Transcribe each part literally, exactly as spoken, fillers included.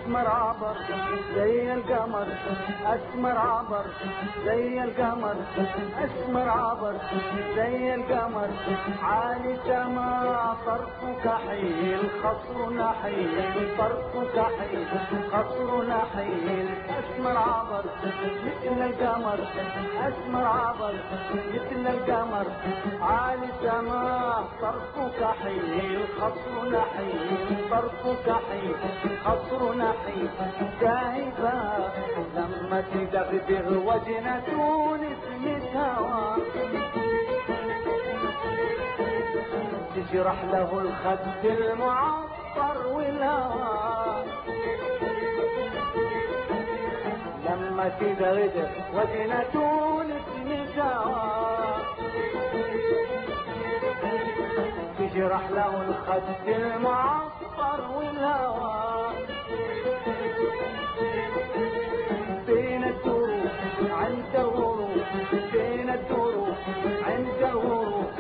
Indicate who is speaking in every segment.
Speaker 1: اسمر عبر زي القمر، اسمر عبر زي القمر، اسمر عبر زي القمر، عالي سما طرفه كحيل، خصر نحيل، طرفه كحيل، خصر نحيل، اسمر عبر مثل القمر، اسمر عبر مثل القمر، عالي سما طرفه كحيل، خصر نحيل، طرفه كحيل، خصر نحيل، جايبه لما تدغدغ وجنة تونس متهوى، تجرح له الخد المعطر والهوى، لما تدغدغ وجنة تونس متهوى، تجرح له الخد المعطر والهوى، بين الدروب عند الغروب، بين الدروب عند الغروب،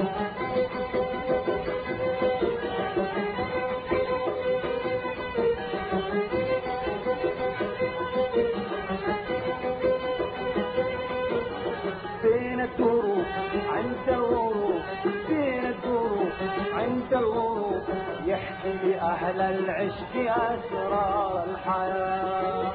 Speaker 1: بين الدروب عند الغروب، بين الدروب عند الغروب، يحكي لأهل العشق أسرار الحياة،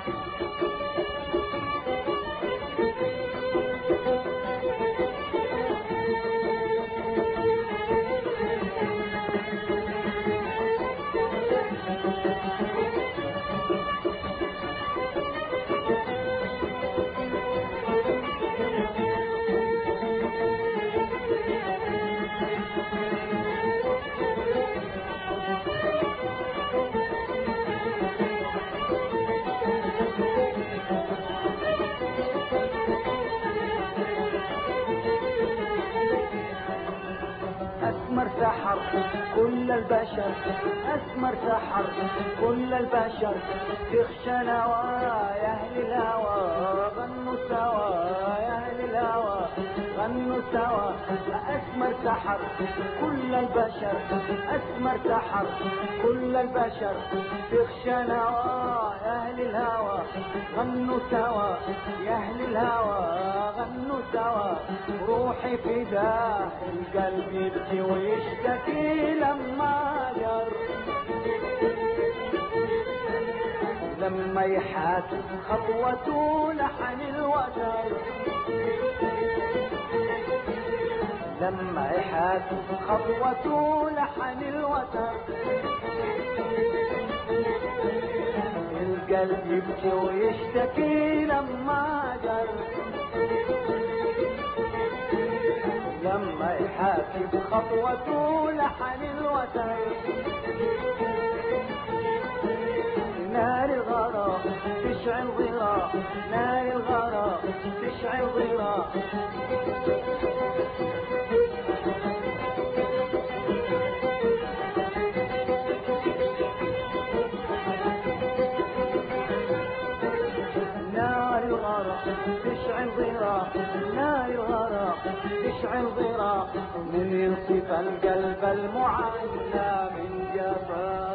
Speaker 1: اسمر سحر كل البشر، اسمر سحر كل البشر، تخشى نوايا يا اهل الهوى، غنوا سوا يا اهل الهوى، غنوا سوا، اسمر سحر كل البشر، اسمر سحر كل البشر، تخشى نوايا يا اهل الهوى، غنوا سوا يا اهل الهوى، غنوا سوا، روحي فداه القلب يبكي ويشتكي لما جر، لما يحاسب خطوته لحن الوتر، لما يحاسب خطوته لحن الوتر، القلب يبكي ويشتكي لما جر، لما يحاسب خطوته لحن الوتر، نار الغرام تشعل ضراء، نار الغرام تشعل ضراء، نار الغرام تشعل ضراء، نار الغرام تشعل ضراء، من ينصف القلب المعلى من جفاء.